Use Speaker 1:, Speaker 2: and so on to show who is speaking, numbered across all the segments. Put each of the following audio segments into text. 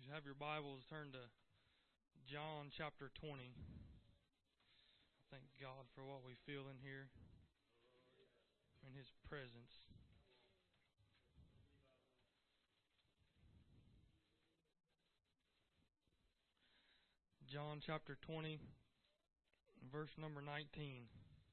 Speaker 1: you have your Bibles, turn to John chapter 20. Thank God for what we feel in here, in His presence. John chapter 20, verse number 19.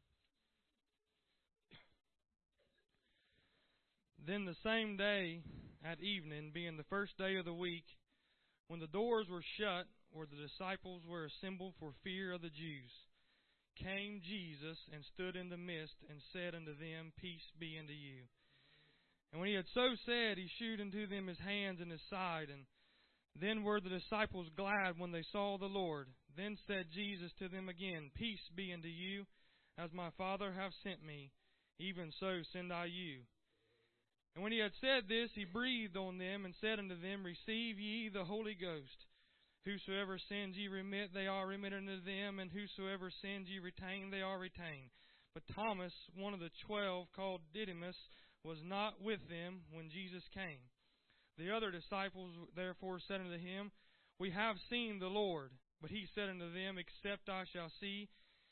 Speaker 1: Then the same day at evening, being the first day of the week, when the doors were shut, where the disciples were assembled for fear of the Jews, came Jesus and stood in the midst and said unto them, Peace be unto you. And when he had so said, he shewed unto them his hands and his side. And then were the disciples glad when they saw the Lord. Then said Jesus to them again, Peace be unto you, as my Father hath sent me, even so send I you. And when he had said this, he breathed on them and said unto them, Receive ye the Holy Ghost. Whosoever sins ye remit, they are remitted unto them, and whosoever sins ye retain, they are retained. But Thomas, one of the 12, called Didymus, was not with them when Jesus came. The other disciples therefore said unto him, We have seen the Lord. But he said unto them, Except I shall see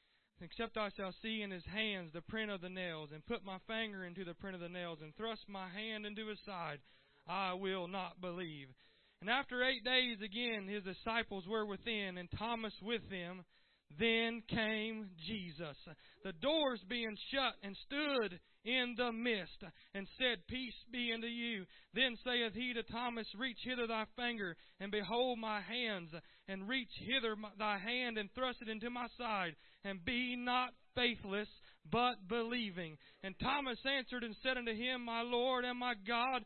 Speaker 1: in his hands the print of the nails, and put my finger into the print of the nails, and thrust my hand into his side, I will not believe. And after 8 days again his disciples were within, and Thomas with them. Then came Jesus, the doors being shut, and stood in the midst, and said, Peace be unto you. Then saith he to Thomas, Reach hither thy finger, and behold my hands, and reach hither thy hand, and thrust it into my side, and be not faithless, but believing. And Thomas answered and said unto him, My Lord and my God.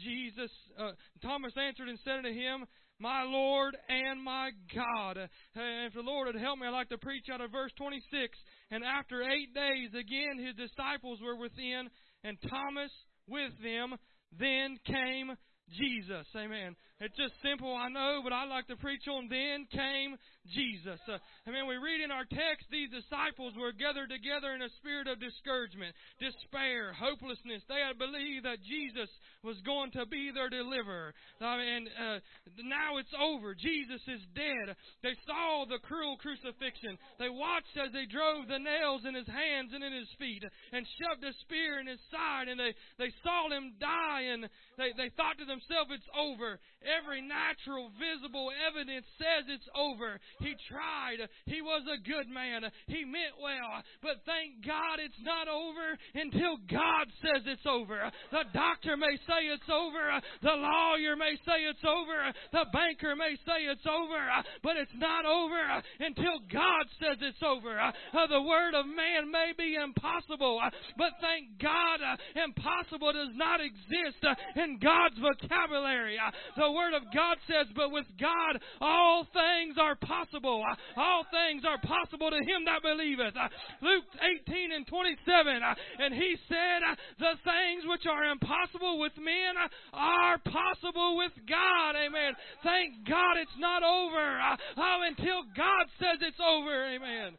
Speaker 1: Thomas answered and said unto him, My Lord and my God. And if the Lord would help me, I'd like to preach out of verse 26. And after 8 days, again his disciples were within, and Thomas with them. Then came Jesus. Amen. It's just simple, I know, but I'd like to preach on then came Jesus. Amen. We read in our text, these disciples were gathered together in a spirit of discouragement, despair, hopelessness. They had believed that Jesus was going to be their deliverer. And now it's over. Jesus is dead. They saw the cruel crucifixion. They watched as they drove the nails in his hands and in his feet, and shoved a spear in his side, and they saw him die, and they thought to themselves, it's over. Every natural, visible evidence says it's over. He tried. He was a good man. He meant well. But thank God it's not over until God says it's over. The doctor may say it's over. The lawyer may say it's over. The banker may say it's over. But it's not over until God says it's over. The word of man may be impossible. But thank God, impossible does not exist in God's vocabulary. The Word of God says, but with God all things are possible. All things are possible to him that believeth. Luke 18 and 27. And he said, the things which are impossible with men are possible with God. Amen. Thank God it's not over until God says it's over. Amen.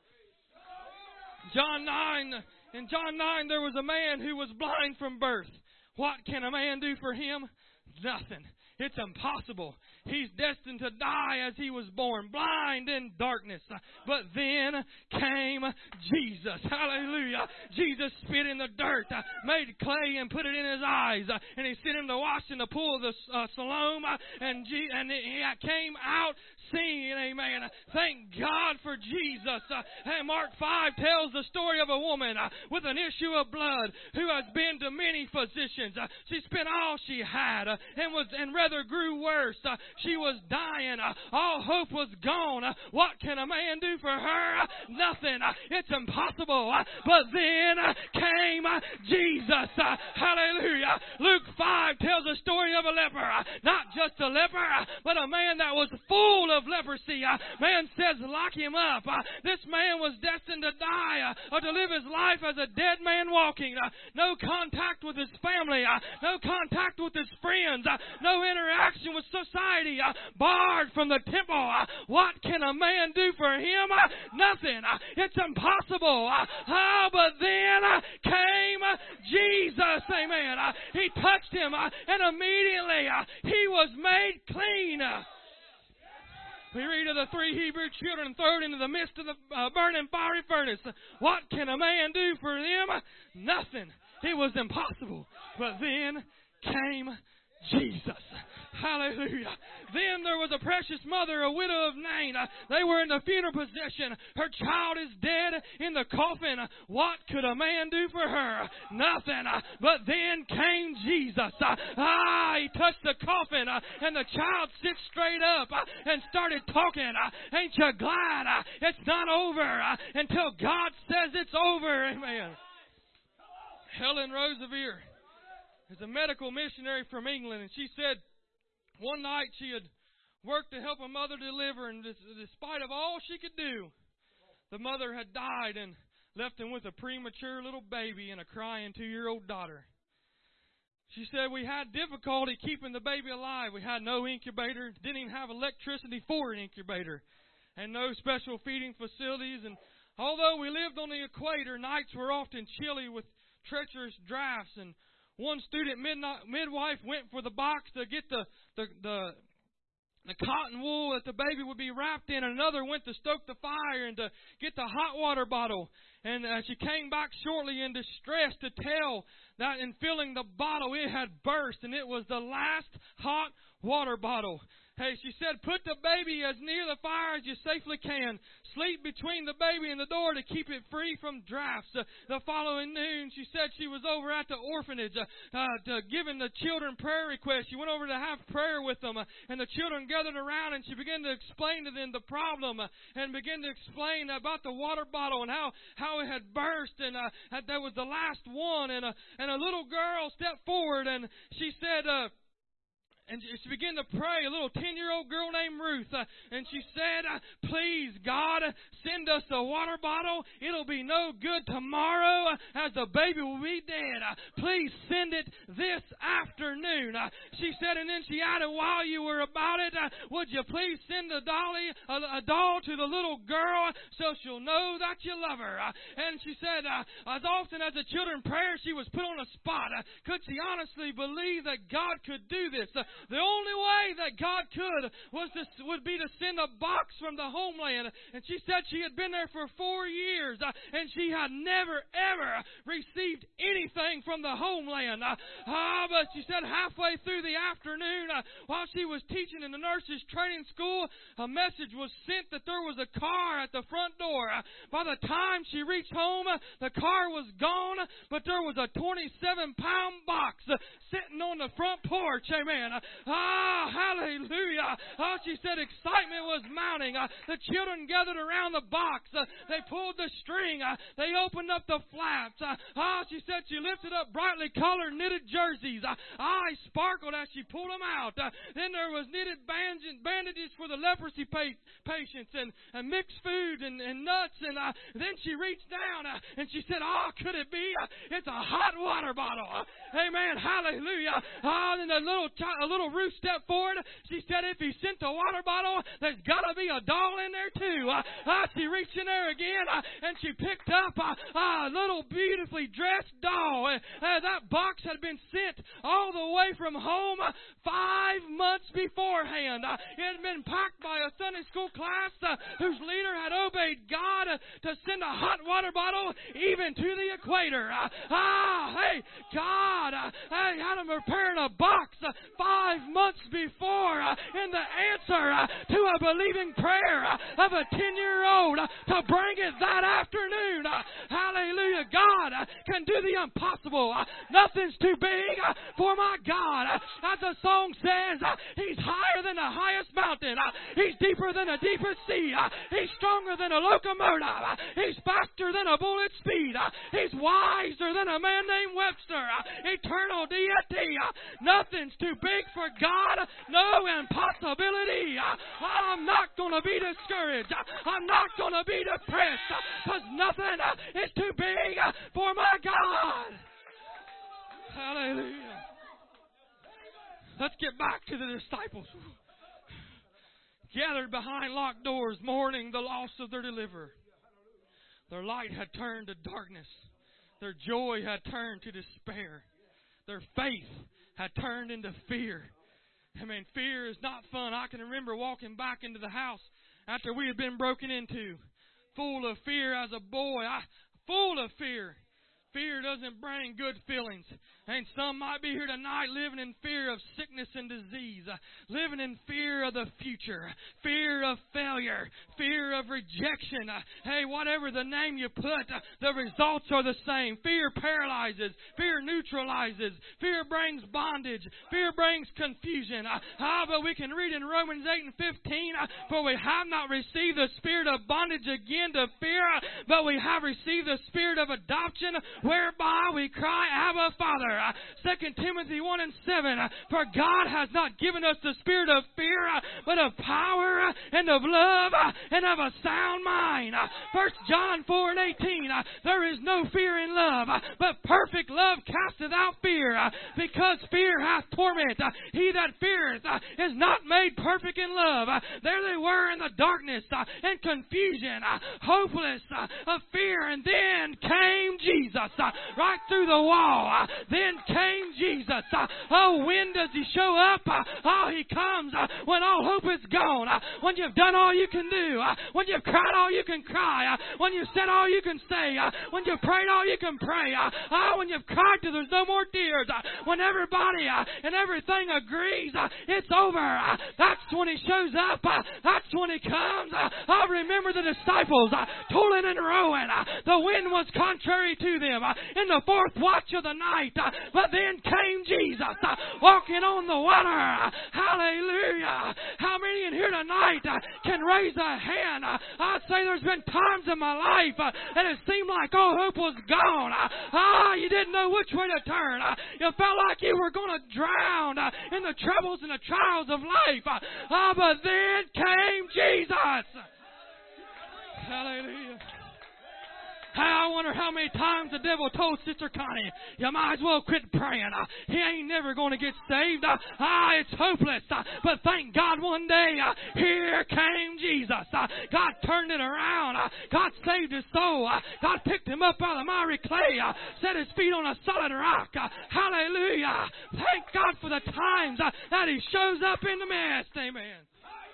Speaker 1: In John 9, there was a man who was blind from birth. What can a man do for him? Nothing. It's impossible. He's destined to die as he was born, blind in darkness. But then came Jesus. Hallelujah. Jesus spit in the dirt, made clay and put it in his eyes. And he sent him to wash in the pool of the Siloam. And he came out seeing. Amen. Thank God for Jesus. And Mark 5 tells the story of a woman with an issue of blood who has been to many physicians. She spent all she had and rather grew worse. She was dying. All hope was gone. What can a man do for her? Nothing. It's impossible. But then came Jesus. Hallelujah. Luke 5 tells the story of a leper. Not just a leper, but a man that was full of leprosy. Man says, lock him up. This man was destined to die or to live his life as a dead man walking. No contact with his family. No contact with his friends. No interaction with society. Barred from the temple. What can a man do for him? Nothing. It's impossible. But then came Jesus. Amen. He touched him and immediately he was made clean. We read of the 3 Hebrew children thrown into the midst of the burning fiery furnace. What can a man do for them? Nothing. It was impossible. But then came Jesus. Hallelujah. Then there was a precious mother, a widow of Nain. They were in the funeral procession. Her child is dead in the coffin. What could a man do for her? Nothing. But then came Jesus. He touched the coffin, and the child sits straight up and started talking. Ain't you glad it's not over until God says it's over? Amen. Helen Roseveare is a medical missionary from England, and she said one night she had worked to help a mother deliver, and despite of all she could do, the mother had died and left them with a premature little baby and a crying 2-year-old daughter. She said, we had difficulty keeping the baby alive. We had no incubator, didn't even have electricity for an incubator, and no special feeding facilities. And although we lived on the equator, nights were often chilly with treacherous drafts, and one student midwife went for the box to get the cotton wool that the baby would be wrapped in, and another went to stoke the fire and to get the hot water bottle. And she came back shortly in distress to tell that in filling the bottle it had burst, and it was the last hot water bottle. Hey, she said, put the baby as near the fire as you safely can. Sleep between the baby and the door to keep it free from drafts. The following noon, she said she was over at the orphanage giving the children prayer requests. She went over to have prayer with them, and the children gathered around, and she began to explain to them the problem and began to explain about the water bottle and how it had burst, and that was the last one. And a little girl stepped forward, and she said, and she began to pray, a little 10-year-old girl named Ruth. And she said, please, God, send us a water bottle. It'll be no good tomorrow as the baby will be dead. Please send it this afternoon. She said, and then she added, while you were about it, would you please send a doll to the little girl so she'll know that you love her? And she said, as often as the children prayed, she was put on a spot. Could she honestly believe that God could do this? The only way that God could would be to send a box from the homeland. And she said she had been there for 4 years, and she had never, ever received anything from the homeland. But she said halfway through the afternoon, while she was teaching in the nurses' training school, a message was sent that there was a car at the front door. By the time she reached home, the car was gone, but there was a 27-pound box sitting on the front porch. Amen. Hallelujah. She said excitement was mounting. The children gathered around the box. They pulled the string. They opened up the flaps. She said she lifted up brightly colored knitted jerseys. Eyes sparkled as she pulled them out. Then there was knitted bandages for the leprosy patients and mixed food and nuts. And then she reached down and she said, could it be? It's a hot water bottle. Amen. Hallelujah. And a little Ruth stepped forward. She said, if he sent the water bottle, there's got to be a doll in there too. She reached in there again and she picked up a little beautifully dressed doll. That box had been sent all the way from home 5 months beforehand. It had been packed by a Sunday school class whose leader had obeyed God to send a hot water bottle even to the equator. Hey, God had him preparing a box 5 months before in the answer to a believing prayer of a 10-year-old to bring it that afternoon. Hallelujah. God can do the impossible. Nothing's too big for my God. As the song says, He's higher than the highest mountain. He's deeper than the deepest sea. He's stronger than a locomotive. He's faster than a bullet speed. He's wiser than a man named Webster. Eternal deity. Nothing's too big for God. No impossibility. I'm not going to be discouraged. I'm not going to be depressed because nothing is too big for my God. Hallelujah. Let's get back to the disciples. Gathered behind locked doors, mourning the loss of their deliverer. Their light had turned to darkness. Their joy had turned to despair. Their faith had turned into fear. I mean, fear is not fun. I can remember walking back into the house after we had been broken into, full of fear as a boy. Full of fear. Fear doesn't bring good feelings. And some might be here tonight living in fear of sickness and disease, living in fear of the future, fear of failure, fear of rejection. Hey, whatever the name you put, the results are the same. Fear paralyzes. Fear neutralizes. Fear brings bondage. Fear brings confusion. But we can read in Romans 8 and 15, for we have not received the spirit of bondage again to fear, but we have received the spirit of adoption, whereby we cry, Abba, Father. 2 Timothy 1 and 7, for God has not given us the spirit of fear, but of power and of love and of a sound mind. 1 John 4 and 18, there is no fear in love, but perfect love casteth out fear, because fear hath torment. He that feareth is not made perfect in love. There they were in the darkness and confusion, hopeless of fear, and then came Jesus right through the wall. Then came Jesus. Oh, when does He show up? Oh, He comes when all hope is gone, when you've done all you can do, when you've cried all you can cry, when you've said all you can say, when you've prayed all you can pray, when you've cried till there's no more tears, when everybody and everything agrees it's over. That's when He shows up. That's when He comes. I remember the disciples toiling and rowing. The wind was contrary to them in the fourth watch of the night. But then came Jesus walking on the water. Hallelujah. How many in here tonight can raise a hand? I'd say there's been times in my life and it seemed like all hope was gone. You didn't know which way to turn. You felt like you were going to drown in the troubles and the trials of life. But then came Jesus. Hallelujah. I wonder how many times the devil told Sister Connie, you might as well quit praying. He ain't never going to get saved. It's hopeless. But thank God one day, here came Jesus. God turned it around. God saved his soul. God picked him up out of the miry clay, set his feet on a solid rock. Hallelujah. Thank God for the times that He shows up in the midst. Amen.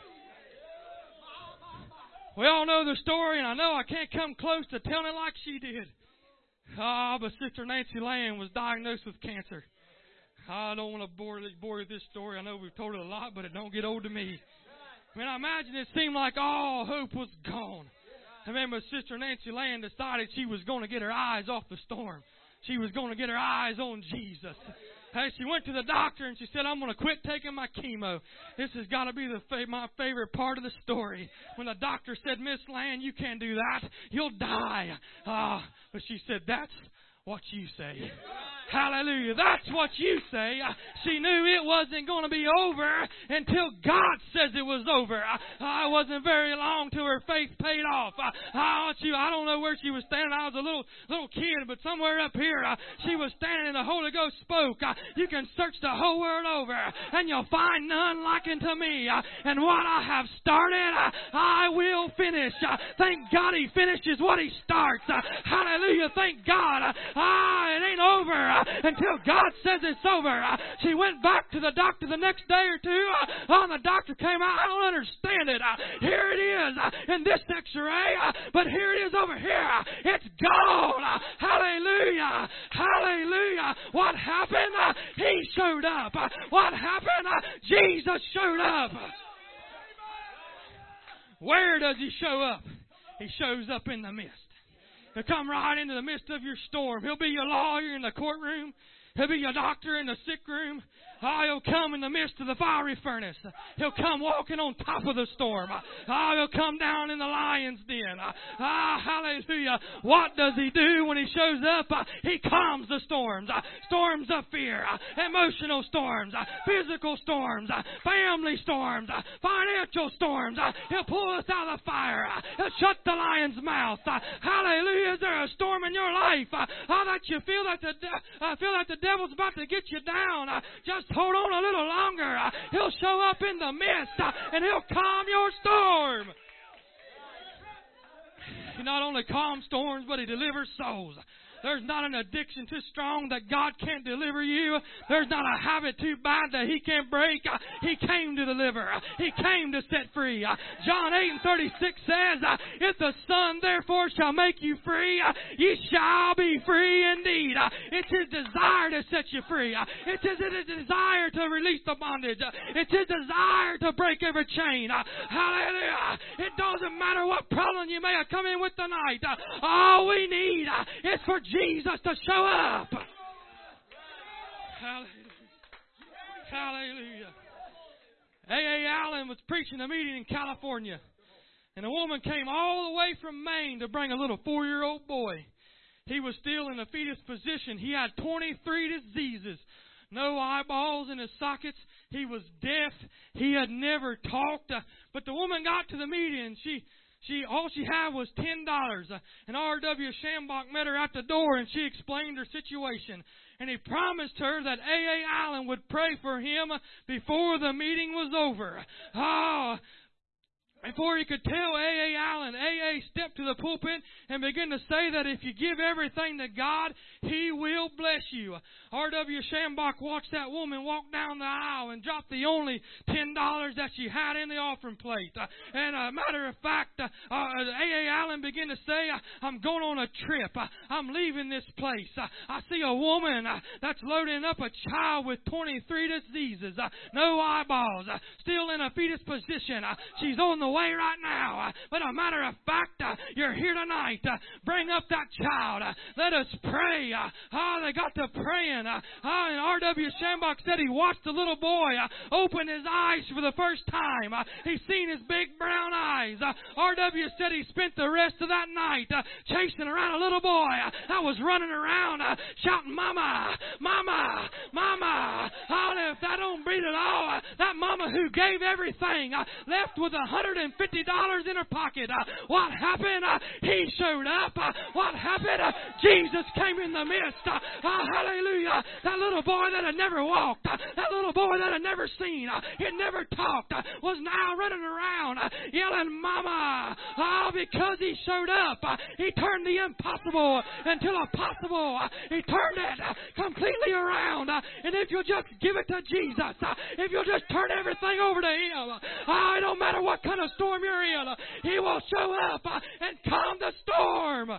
Speaker 1: We all know the story, and I know I can't come close to telling it like she did. But Sister Nancy Land was diagnosed with cancer. I don't want to bore you with this story. I know we've told it a lot, but it don't get old to me. I mean, I imagine it seemed like all hope was gone. I remember Sister Nancy Land decided she was going to get her eyes off the storm. She was going to get her eyes on Jesus. Hey, she went to the doctor and she said, I'm going to quit taking my chemo. This has got to be my favorite part of the story. When the doctor said, Miss Land, you can't do that. You'll die. But she said, that's what you say. Hallelujah. That's what you say. She knew it wasn't going to be over until God says it was over. It wasn't very long till her faith paid off. I don't know where she was standing. I was a little kid, but somewhere up here she was standing and the Holy Ghost spoke. You can search the whole world over and you'll find none like unto me. And what I have started, I will finish. Thank God He finishes what He starts. Hallelujah. Thank God. It ain't over until God says it's over. She went back to the doctor the next day or two. And the doctor came out. I don't understand it. Here it is in this X-ray, but here it is over here. It's gone. Hallelujah. Hallelujah. What happened? He showed up. What happened? Jesus showed up. Where does He show up? He shows up in the midst. He'll come right into the midst of your storm. He'll be your lawyer in the courtroom. He'll be your doctor in the sick room. He'll come in the midst of the fiery furnace. He'll come walking on top of the storm. He'll come down in the lion's den. Hallelujah. What does He do when He shows up? He calms the storms. Storms of fear, emotional storms, physical storms, family storms, financial storms. He'll pull us out of the fire. He'll shut the lion's mouth. Hallelujah. Is there a storm in your life that you feel that the devil's about to get you down? Just hold on a little longer. He'll show up in the midst and He'll calm your storm. He not only calms storms, but He delivers souls. There's not an addiction too strong that God can't deliver you. There's not a habit too bad that He can't break. He came to deliver. He came to set free. John 8:36 says, if the Son therefore shall make you free, ye shall be free indeed. It's His desire to set you free. It's His desire to release the bondage. It's His desire to break every chain. Hallelujah. It doesn't matter what problem you may have come in with tonight. All we need is for Jesus to show up. Hallelujah. Hallelujah. A.A. Allen was preaching a meeting in California, and a woman came all the way from Maine to bring a little 4-year-old boy. He was still in a fetus position. He had 23 diseases, no eyeballs in his sockets. He was deaf. He had never talked. But the woman got to the meeting, and all she had was $10. And R.W. Shambach met her at the door, and she explained her situation. And he promised her that A.A. Allen would pray for him before the meeting was over. Before he could tell A.A. Allen, A.A. stepped to the pulpit and began to say that if you give everything to God, He will bless you. R.W. Shambach watched that woman walk down the aisle and drop the only $10 that she had in the offering plate. And a matter of fact, A.A. Allen began to say, I'm going on a trip. I'm leaving this place. I see a woman that's loading up a child with 23 diseases, no eyeballs, still in a fetus position. She's on the way right now. But a matter of fact, you're here tonight. Bring up that child. Let us pray. They got to praying. And R.W. Shambach said he watched the little boy open his eyes for the first time. He seen his big brown eyes. R.W. said he spent the rest of that night chasing around a little boy that was running around shouting, Mama, Mama, Mama. If that don't beat it all, that mama who gave everything left with $150 in her pocket. What happened? He showed up. What happened? Jesus came in the midst. Hallelujah. That little boy that had never walked, that little boy that had never seen, had never talked, was now running around yelling, Mama. Because he showed up, he turned the impossible into a possible. He turned it completely around. And if you'll just give it to Jesus, if you'll just turn everything over to Him, it don't matter what kind of storm you're in, He will show up and calm the storm.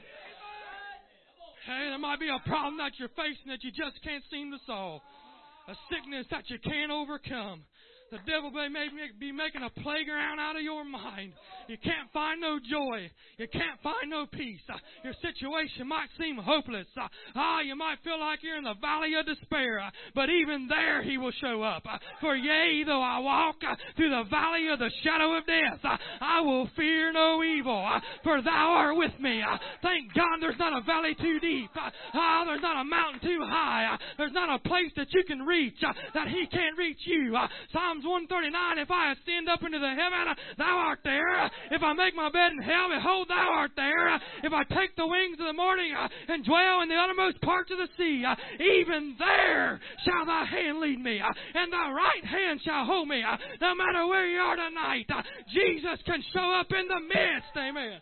Speaker 1: Hey, there might be a problem that you're facing that you just can't seem to solve. A sickness that you can't overcome. The devil may be making a playground out of your mind. You can't find no joy. You can't find no peace. Your situation might seem hopeless. You might feel like you're in the valley of despair. But even there He will show up. For yea, though I walk through the valley of the shadow of death, I will fear no evil. For Thou art with me. Thank God there's not a valley too deep. There's not a mountain too high. There's not a place that you can reach that He can't reach you. Psalms 139, if I ascend up into the heaven, Thou art there. If I make my bed in hell, behold, Thou art there. If I take the wings of the morning and dwell in the uttermost parts of the sea, even there shall Thy hand lead me, and Thy right hand shall hold me. No matter where you are tonight, Jesus can show up in the midst. Amen.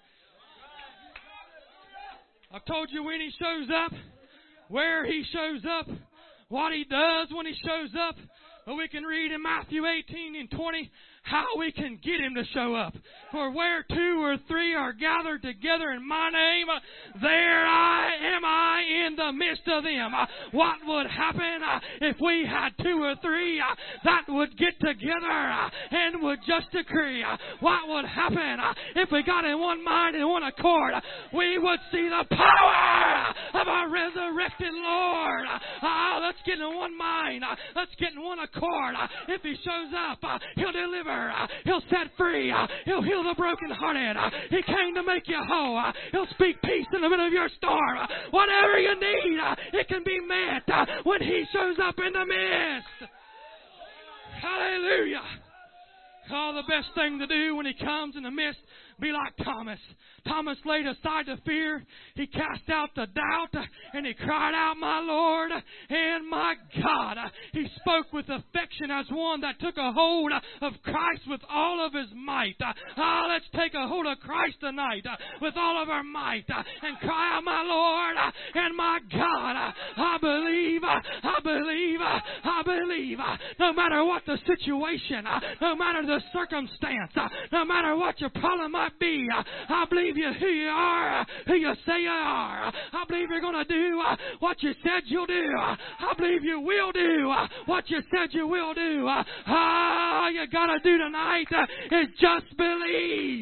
Speaker 1: I've told you when He shows up, where He shows up, what He does when He shows up. But we can read in Matthew 18 and 20 how we can get Him to show up. For where 2 or 3 are gathered together in My name, there am I in the midst of them. What would happen if we had 2 or 3 that would get together and would just agree? What would happen if we got in one mind and one accord? We would see the power of our resurrected Lord. Let's get in one mind. Let's get in one accord. If He shows up, He'll deliver. He'll set free. He'll heal the brokenhearted. He came to make you whole. He'll speak peace in the middle of your storm. Whatever you need, it can be met when He shows up in the midst. Hallelujah. Oh, the best thing to do when He comes in the midst, be like Thomas. Thomas laid aside the fear. He cast out the doubt, and he cried out, "My Lord and my God." He spoke with affection as one that took a hold of Christ with all of his might. Let's take a hold of Christ tonight with all of our might and cry out, "My Lord and my God." I believe, I believe, I believe. No matter what the situation, no matter the circumstance, no matter what your problem might be, I believe you who you are, who you say you are. I believe you're going to do what you said you'll do. I believe you will do what you said you will do. All you got to do tonight is just believe.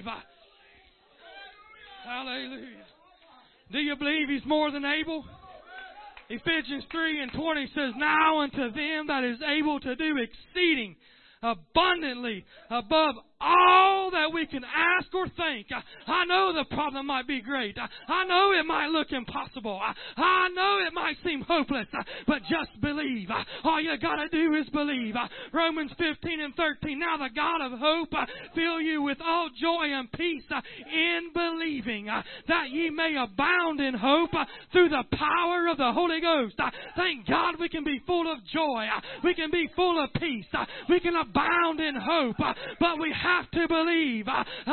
Speaker 1: Hallelujah. Do you believe He's more than able? Ephesians 3:20 says, "Now unto them that is able to do exceeding abundantly above all that we can ask or think." I know the problem might be great. I know it might look impossible. I know it might seem hopeless, but just believe. All you got to do is believe. Romans 15:13, "Now the God of hope fill you with all joy and peace in believing, that ye may abound in hope through the power of the Holy Ghost." Thank God we can be full of joy. We can be full of peace. We can abound in hope, but we have to believe.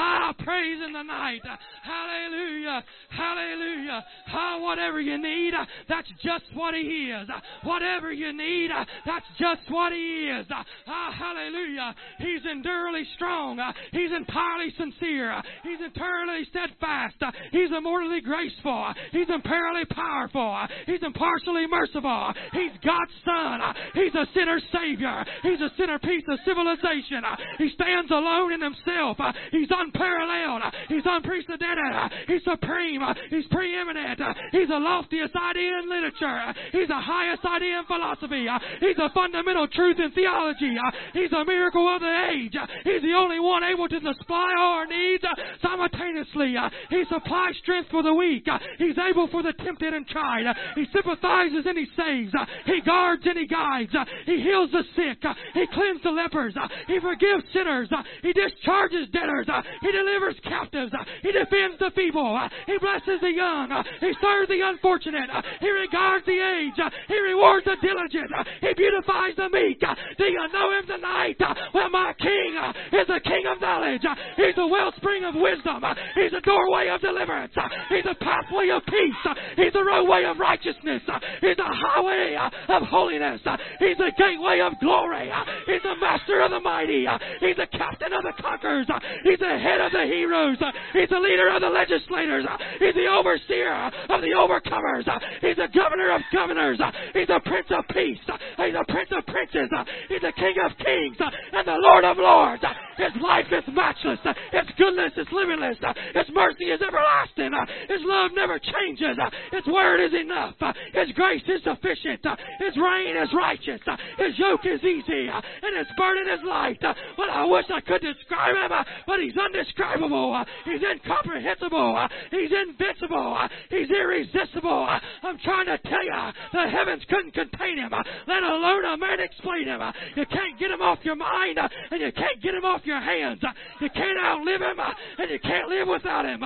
Speaker 1: Praise in the night. Hallelujah. Hallelujah. Whatever you need, that's just what He is. Whatever you need, that's just what He is. Hallelujah. He's endurably strong. He's entirely sincere. He's eternally steadfast. He's immortally graceful. He's imperially powerful. He's impartially merciful. He's God's Son. He's a sinner's Savior. He's a centerpiece of civilization. He stands alone in Himself. He's unparalleled. He's unprecedented. He's supreme. He's preeminent. He's the loftiest idea in literature. He's the highest idea in philosophy. He's a fundamental truth in theology. He's a miracle of the age. He's the only one able to supply all our needs simultaneously. He supplies strength for the weak. He's able for the tempted and tried. He sympathizes and He saves. He guards and He guides. He heals the sick. He cleanses the lepers. He forgives sinners. He discharges debtors. He delivers captives. He defends the feeble. He blesses the young. He serves the unfortunate. He regards the aged. He rewards the diligent. He beautifies the meek. Do you know Him tonight? Well, my King is the King of knowledge. He's the wellspring of wisdom. He's the doorway of deliverance. He's the pathway of peace. He's the roadway of righteousness. He's the highway of holiness. He's the gateway of glory. He's the master of the mighty. He's the captain of the conquerors. He's the head of the heroes. He's the leader of the legislators. He's the overseer of the overcomers. He's the governor of governors. He's the prince of peace. He's the prince of princes. He's the king of kings and the lord of lords. His life is matchless. His goodness is limitless. His mercy is everlasting. His love never changes. His word is enough. His grace is sufficient. His reign is righteous. His yoke is easy. And his burden is light. Well, I wish I could describe Him, but He's undescribable. He's incomprehensible. He's invincible. He's irresistible. I'm trying to tell you, the heavens couldn't contain Him, let alone a man explain Him. You can't get Him off your mind, and you can't get Him off your hands. You can't outlive Him, and you can't live without Him.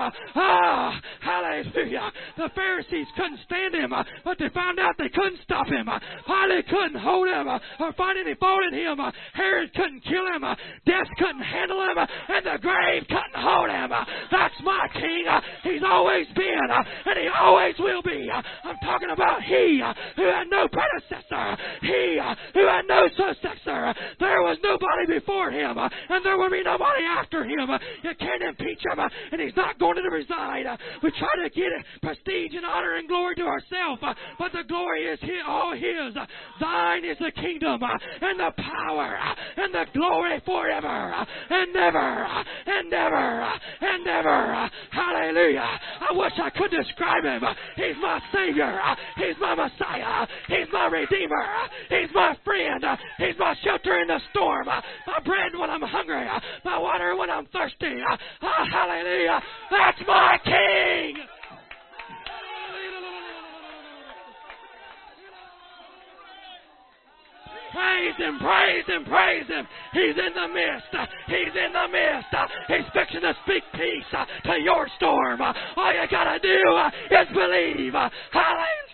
Speaker 1: Hallelujah. The Pharisees couldn't stand Him, but they found out they couldn't stop Him. Pilate couldn't hold Him or find any fault in Him. Herod couldn't kill Him. Death couldn't handle Him, and the grave couldn't hold Him. That's my King. He's always been, and He always will be. I'm talking about He who had no predecessor. He who had no successor. There was nobody before Him, and there will be nobody after Him. You can't impeach Him, and He's not going to reside. We try to get prestige and honor and glory to ourselves, but the glory is all His. Thine is the kingdom, and the power, and the glory forever, and ever, and ever, and ever. Hallelujah. I wish I could describe Him. He's my Savior. He's my Messiah. He's my Redeemer. He's my friend. He's my shelter in the storm. My bread when I'm hungry. My water when I'm thirsty. Hallelujah. That's my King.
Speaker 2: Praise Him, praise Him, praise Him. He's in the midst. He's in the midst. He's fixing to speak peace to your storm. All you gotta do is believe. Hallelujah.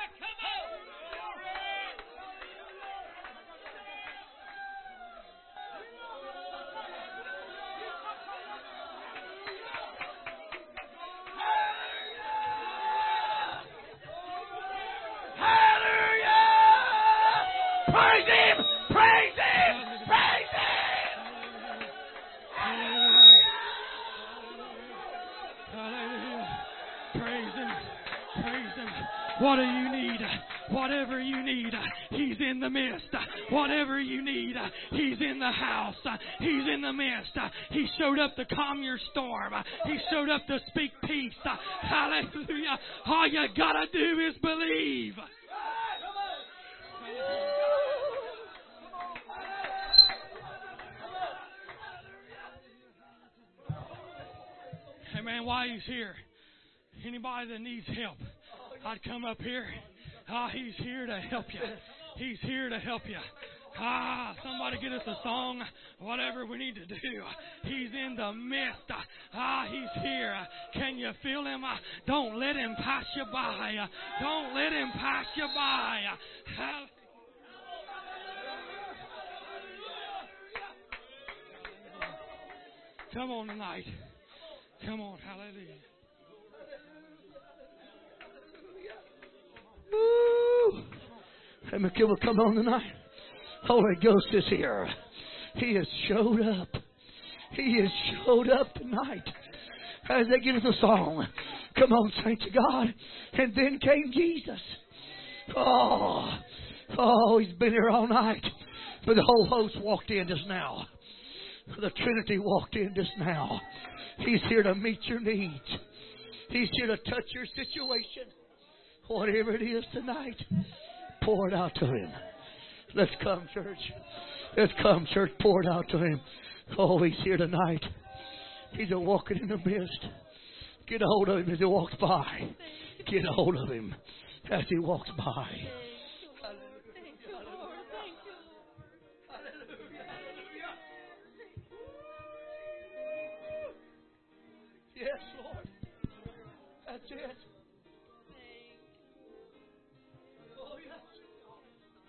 Speaker 2: Praise Him! Praise Him! Praise Him!
Speaker 1: Hallelujah. Praise Him. Praise Him. What do you need? Whatever you need, He's in the midst. Whatever you need, He's in the house. He's in the midst. He showed up to calm your storm. He showed up to speak peace. Hallelujah. All you gotta do is believe. Hey man, while He's here, anybody that needs help, I'd come up here. He's here to help you. He's here to help you. Somebody get us a song, whatever we need to do. He's in the midst. He's here. Can you feel Him? Don't let Him pass you by. Don't let Him pass you by. Come on tonight. Come on, hallelujah.
Speaker 2: Woo! Hey, McKibble, come on tonight. Holy Ghost is here. He has showed up. He has showed up tonight. As they give us a song, come on, saints of God. And then came Jesus. Oh, He's been here all night. But the whole host walked in just now. The Trinity walked in just now. He's here to meet your needs. He's here to touch your situation. Whatever it is tonight, pour it out to Him. Let's come, church. Let's come, church. Pour it out to Him. Oh, He's here tonight. He's a walking in the midst. Get a hold of Him as He walks by. Get a hold of Him as He walks by. Yes, Lord. That's it.